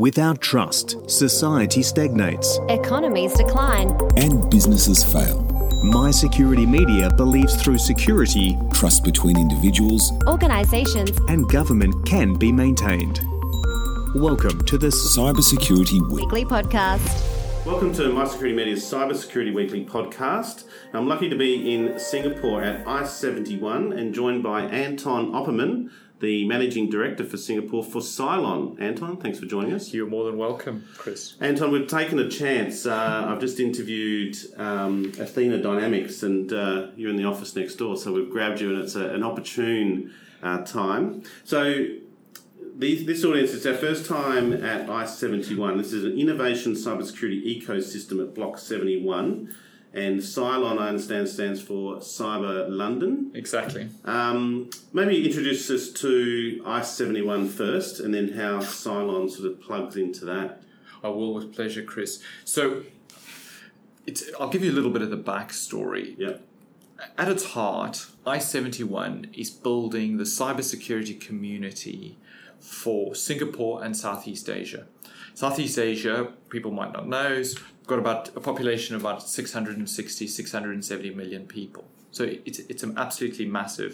Without trust, society stagnates. Economies decline. And businesses fail. My Security Media believes through security, Trust between individuals, Organisations and government can be maintained. Welcome to the Cybersecurity Week. Weekly Podcast. Welcome to My Security Media's Cybersecurity Weekly Podcast. I'm lucky to be in Singapore at ICE 71 and joined by Anton Opperman, the Managing Director for Singapore for Cylon. Anton, thanks for joining us. You're more than welcome, Chris. Anton, we've taken a chance. I've just interviewed Athena Dynamics, and you're in the office next door, so we've grabbed you, and it's an opportune time. So this audience, it's our first time at ICE 71. This is an innovation cybersecurity ecosystem at Block 71. And Cylon, I understand, stands for Cyber London. Exactly. Maybe introduce us to ICE 71 first, and then how Cylon sort of plugs into that. I will, with pleasure, Chris. So, I'll give you a little bit of the backstory. Yeah. At its heart, ICE 71 is building the cybersecurity community for Singapore and Southeast Asia. Southeast Asia, people might not know, has got about a population of about 660, 670 million people. So it's an absolutely massive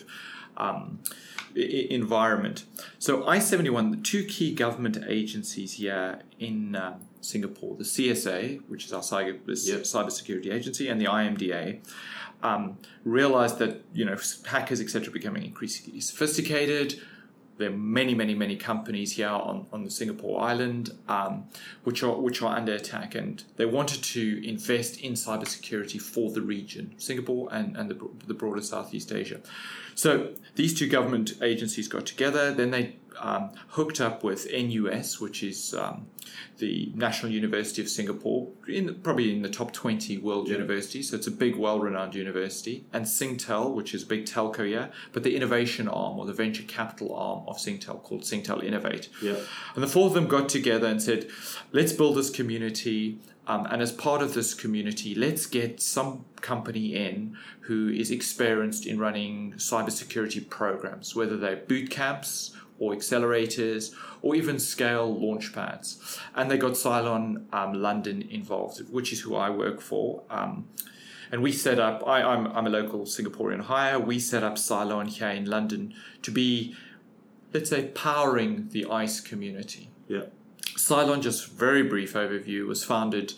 environment. So ICE 71, the two key government agencies here in Singapore, the CSA, which is our cybersecurity agency, and the IMDA, realized that hackers, etc., are becoming increasingly sophisticated. There are many companies here on the Singapore island which are under attack, and they wanted to invest in cybersecurity for the region, Singapore and the broader Southeast Asia. So these two government agencies got together. Then they hooked up with NUS, which is the National University of Singapore, probably in the top 20 world universities. So it's a big, well-renowned university. And Singtel, which is a big telco here, but the innovation arm or the venture capital arm of Singtel called Singtel Innovate. Yeah. And the four of them got together and said, let's build this community. And as part of this community, let's get some company in who is experienced in running cybersecurity programs, whether they're boot camps or accelerators, or even scale launch pads. And they got Cylon London involved, which is who I work for. And we set up, I'm a local Singaporean hire, we set up Cylon here in London to be, let's say, powering the ICE community. Yeah. Cylon, just very brief overview, was founded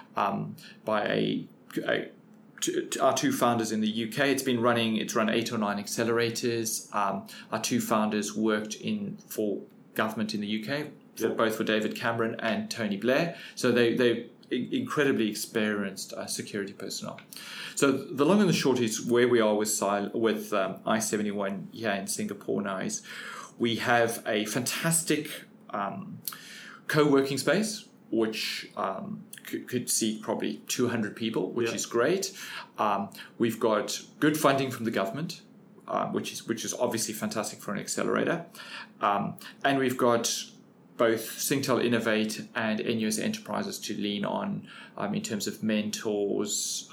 by our two founders in the UK. It's run 8 or 9 accelerators. Our two founders worked for government in the UK, both for David Cameron and Tony Blair. So they're incredibly experienced security personnel. So the long and the short is where we are with ICE 71 here in Singapore now is we have a fantastic co-working space, which could seat probably 200 people, which is great. We've got good funding from the government, which is obviously fantastic for an accelerator. And we've got both Singtel Innovate and NUS Enterprises to lean on in terms of mentors,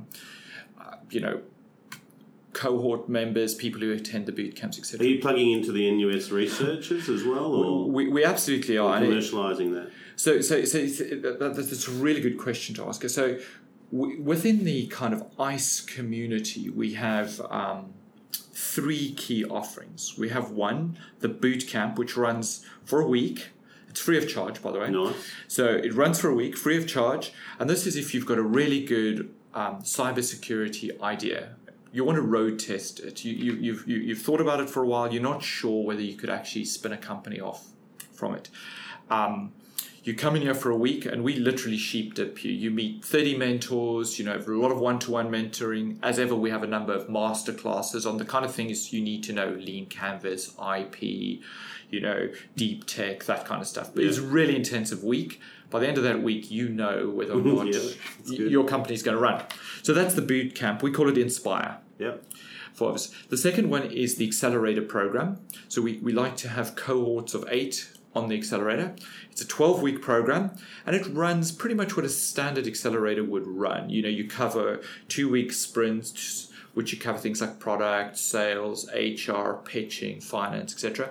cohort members, people who attend the boot camps, etc. Are you plugging into the NUS researchers as well? Or we absolutely are. Commercialising that? So that's a really good question to ask. So within the kind of ICE community, we have 3 key offerings. We have one, the boot camp, which runs for a week. It's free of charge, by the way. Nice. So it runs for a week, free of charge. And this is if you've got a really good cybersecurity idea. You want to road test it. You've thought about it for a while. You're not sure whether you could actually spin a company off from it. You come in here for a week, and we literally sheep dip you. You meet 30 mentors. A lot of one-to-one mentoring. As ever, we have a number of master classes on the kind of things you need to know: lean canvas, IP, deep tech, that kind of stuff. But it's a really intensive week. By the end of that week, whether or not your company's going to run. So that's the boot camp. We call it Inspire. Yeah. For us. The second one is the accelerator program. So we like to have cohorts of 8 on the accelerator. It's a 12-week program, and it runs pretty much what a standard accelerator would run. You cover 2-week sprints, which you cover things like product, sales, HR, pitching, finance, etc.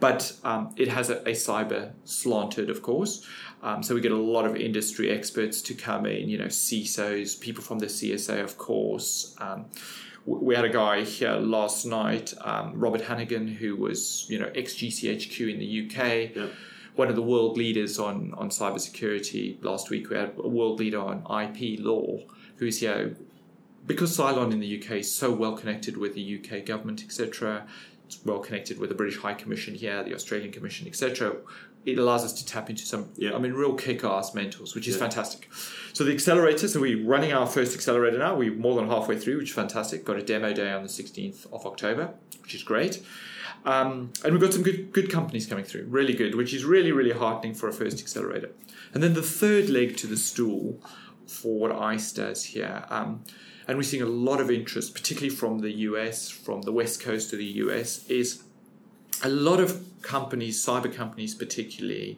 but it has a cyber slanted, of course. So we get a lot of industry experts to come in, CISOs, people from the CSA, of course. We had a guy here last night, Robert Hannigan, who was, ex-GCHQ in the UK, one of the world leaders on cybersecurity. Last week we had a world leader on IP law, who's here because Cylon in the UK is so well connected with the UK government, etc. It's well connected with the British High Commission here, the Australian Commission, etc. It allows us to tap into some, real kick-ass mentors, which is fantastic. So the accelerator, so we're running our first accelerator now. We're more than halfway through, which is fantastic. Got a demo day on the 16th of October, which is great. And we've got some good companies coming through, really good, which is really, really heartening for a first accelerator. And then the third leg to the stool for what ICE does here, and we're seeing a lot of interest, particularly from the US, from the west coast of the US, is a lot of companies, cyber companies particularly,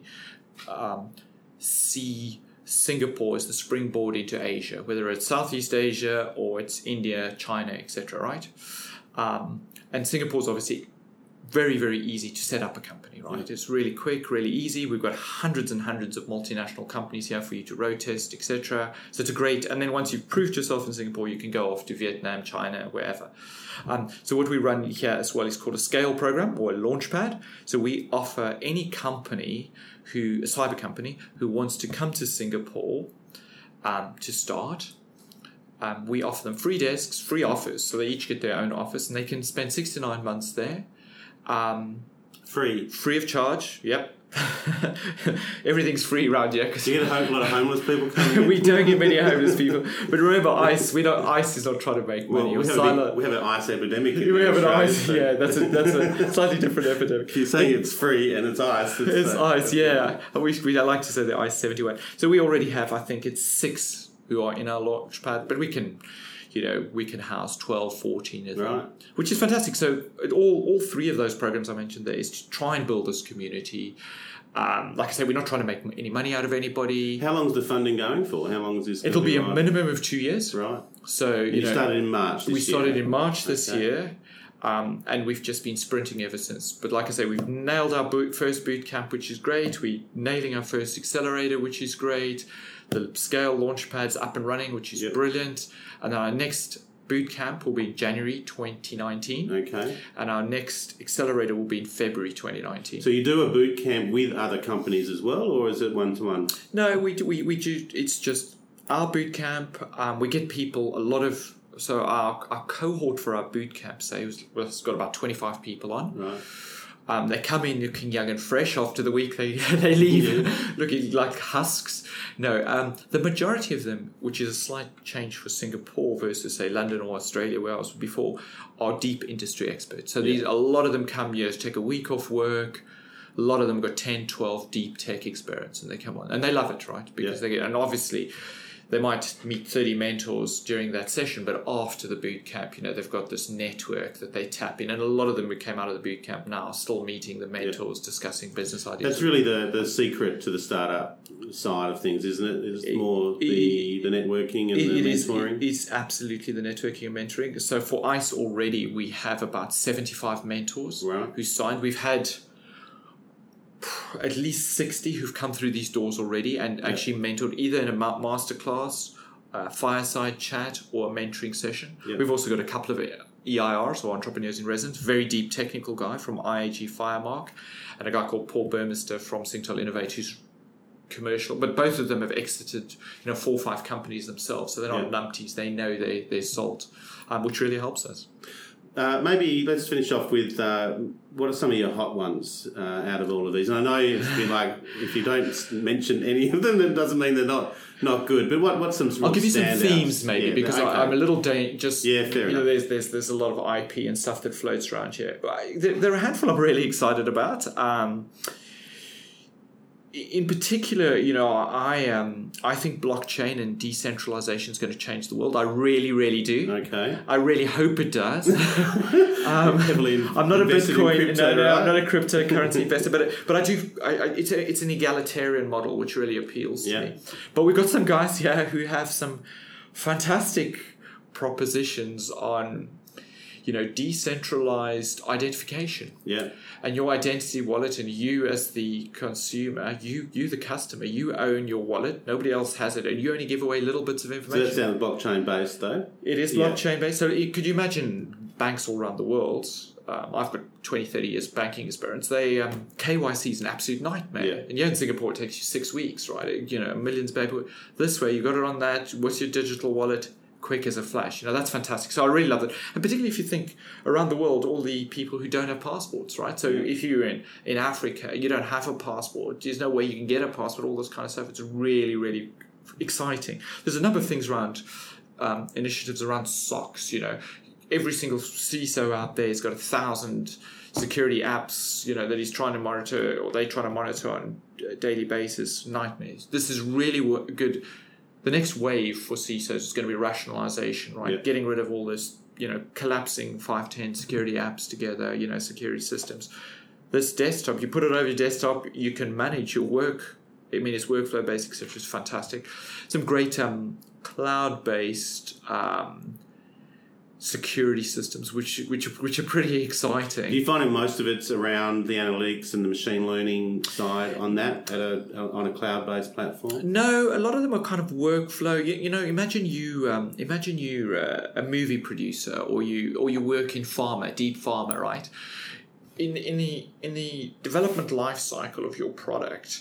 see Singapore as the springboard into Asia, whether it's Southeast Asia or it's India, China, etc., right? And Singapore's obviously very, very easy to set up a company, right? It's really quick, really easy. We've got hundreds and hundreds of multinational companies here for you to road test, etc. So it's a great, and then once you've proved yourself in Singapore, you can go off to Vietnam, China, wherever. So what we run here as well is called a scale program or a launchpad. So we offer any company a cyber company who wants to come to Singapore to start. We offer them free desks, free office. So they each get their own office and they can spend 6 to 9 months there. Free of charge. Yep. Everything's free around here. Do you get a lot of homeless people coming? We don't get many homeless people, but remember, ICE. ICE is not trying to make money. We have an ICE epidemic. We have an ICE. Yeah, that's a slightly different epidemic. You're saying it's free and it's ICE. It's ICE. Yeah, I like to say the ICE 71. So we already have, I think it's 6 who are in our launchpad, but we can house 12, 14 of them, which is fantastic. So all 3 of those programs I mentioned there is to try and build this community. Like I say, we're not trying to make any money out of anybody. How long is the funding going for? How long is this? It'll be a minimum of 2 years. Right. So you started in March. We started in March this year. And we've just been sprinting ever since. But like I say, we've nailed our first boot camp, which is great. We're nailing our first accelerator, which is great. The scale launchpad's up and running, which is brilliant. And then our next boot camp will be in January 2019. Okay. And our next accelerator will be in February 2019. So you do a boot camp with other companies as well, or is it one-to-one? No, we do. It's just our boot camp. We get people, a lot of... So our cohort for our boot camp, it's got about 25 people on. Right. They come in looking young and fresh. After the week, they leave looking like husks. No, the majority of them, which is a slight change for Singapore versus, say, London or Australia, where I was before, are deep industry experts. So a lot of them come here to take a week off work. A lot of them got 10, 12 deep tech experience, and they come on. And they love it, right? Because they get, and obviously... They might meet 30 mentors during that session, but after the boot camp, they've got this network that they tap in. And a lot of them who came out of the boot camp now are still meeting the mentors, discussing business ideas. That's really the secret to the startup side of things, isn't it? It's more the networking and the mentoring. It is absolutely the networking and mentoring. So for ICE already, we have about 75 mentors who signed. We've had... at least 60 who've come through these doors already and actually mentored either in a masterclass, fireside chat, or a mentoring session. Yeah. We've also got a couple of EIRs, or entrepreneurs in residence, very deep technical guy from IAG Firemark, and a guy called Paul Burmester from Singtel Innovate, who's commercial, but both of them have exited 4 or 5 companies themselves, so they're not numpties. They know they're sold, which really helps us. Maybe let's finish off with what are some of your hot ones out of all of these? And I know it's been like, if you don't mention any of them, it doesn't mean they're not good. But what's some I'll give you some themes maybe, because okay. I'm a little just fair enough. There's a lot of IP and stuff that floats around here. There are a handful I'm really excited about. In particular, I think blockchain and decentralization is going to change the world. I really, really do. Okay. I really hope it does. Heavily I'm not a Bitcoin, crypto, I'm not a cryptocurrency investor, but I do. It's an egalitarian model which really appeals to me. But we've got some guys here who have some fantastic propositions on. decentralized identification. Yeah. And your identity wallet, and you as the consumer, you the customer, you own your wallet. Nobody else has it, and you only give away little bits of So information. that sounds blockchain based, though. It is blockchain based. So could you imagine banks all around the world? I've got 20, 30 years banking experience. They KYC is an absolute nightmare. Yeah. And here in Singapore, it takes you 6 weeks, right? Millions of paper. This way, you got it on that. What's your digital wallet? Quick as a flash. That's fantastic. So I really love it. And particularly if you think around the world, all the people who don't have passports, right? So if you're in Africa, you don't have a passport. There's no way you can get a passport, all this kind of stuff. It's really, really exciting. There's a number of things around initiatives around SOCs, Every single CISO out there has got 1,000 security apps, that he's trying to monitor, or they try to monitor on a daily basis. Nightmares. This is really good. The next wave for CISOs is going to be rationalization, right? Yeah. Getting rid of all this, collapsing 5-10 security apps together, security systems. This desktop, you put it over your desktop, you can manage your work. It's workflow based, etc. It's fantastic. Some great cloud-based security systems, which are pretty exciting. Do you find most of it's around the analytics and the machine learning side on that on a cloud-based platform? No, a lot of them are kind of workflow. Imagine you're a movie producer, or you work in pharma, deep pharma, right? In the development life cycle of your product,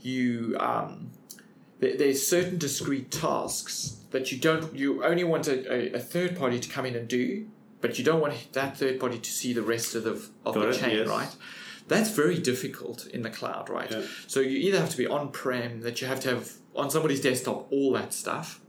there's certain discrete tasks that you only want a third party to come in and do, but you don't want that third party to see the rest of the chain, yes. Right? That's very difficult in the cloud, right? Yeah. So you either have to be on-prem, that you have to have on somebody's desktop all that stuff,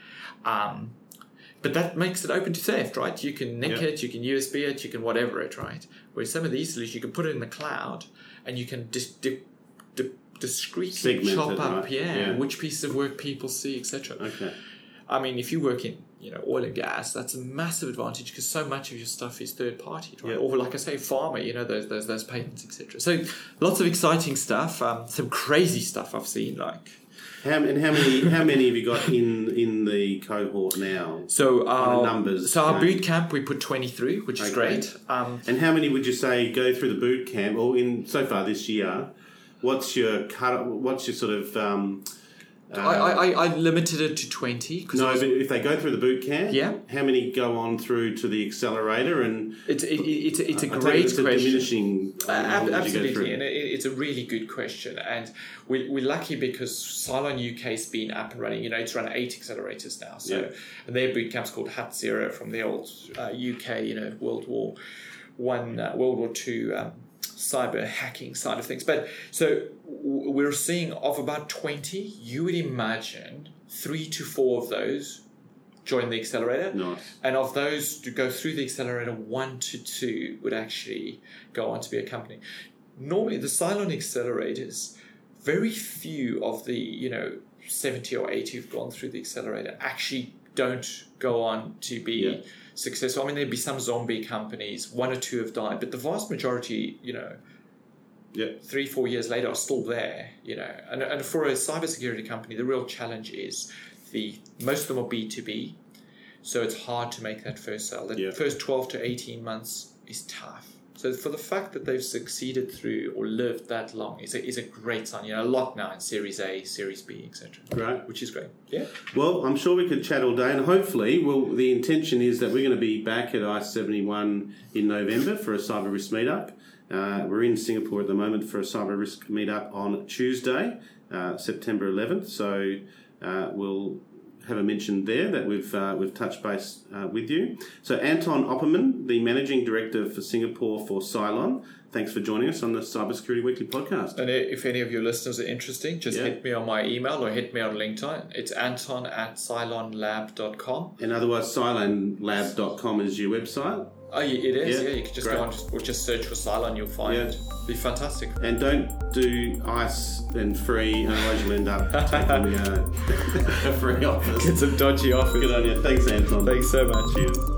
but that makes it open to theft, right? You can nick it, you can USB it, you can whatever it, right? Whereas some of these solutions, you can put it in the cloud and you can discretely chop up, right? Which pieces of work people see, etc. Okay. If you work in oil and gas, that's a massive advantage because so much of your stuff is third party, right? Or like I say, pharma, those patents, etc. So lots of exciting stuff. Some crazy stuff I've seen. Like how many have you got in the cohort now? So the numbers. So our boot camp, we put 20 through, which is great. And how many would you say go through the boot camp, or in so far this year? What's your sort of? I limited it to 20. But if they go through the boot camp, how many go on through to the accelerator? And it's a great question. Diminishing, absolutely, and it's a really good question. And we're lucky because Cylon UK has been up and running. It's run 8 accelerators now. So and their boot camp's called Hut Zero from the old UK, World War II. Cyber hacking side of things. But so we're seeing of about 20, you would imagine 3 to 4 of those join the accelerator. Nice. And of those to go through the accelerator, 1 to 2 would actually go on to be a company. Normally the Cylon accelerators, very few of the 70 or 80 who've gone through the accelerator actually don't go on to be successful. There'd be some zombie companies, 1 or 2 have died, but the vast majority, 3-4 years later are still there, And for a cybersecurity company, the real challenge is most of them are B2B, so it's hard to make that first sale. The first 12 to 18 months is tough. So for the fact that they've succeeded through or lived that long is a great sign. A lot now in Series A, Series B, etc. Right. Which is great. Yeah. Well, I'm sure we could chat all day, and hopefully, the intention is that we're going to be back at ICE71 in November for a cyber risk meetup. We're in Singapore at the moment for a cyber risk meetup on Tuesday, September 11th. So we'll have a mention there that we've touched base with you. So Anton Opperman, the Managing Director for Singapore for Cylon, thanks for joining us on the Cybersecurity Weekly podcast. And if any of your listeners are interested, just hit me on my email or hit me on LinkedIn. It's anton@cylonlab.com. And otherwise, cylonlab.com is your website. Oh, it is. Yeah, you can just go on or just search for Cylon. You'll find it. It'll be fantastic. And don't do ice and free, otherwise you'll end up taking a free office. Get some dodgy offers. Good on you. Thanks, Anton. Thanks so much. Cheers.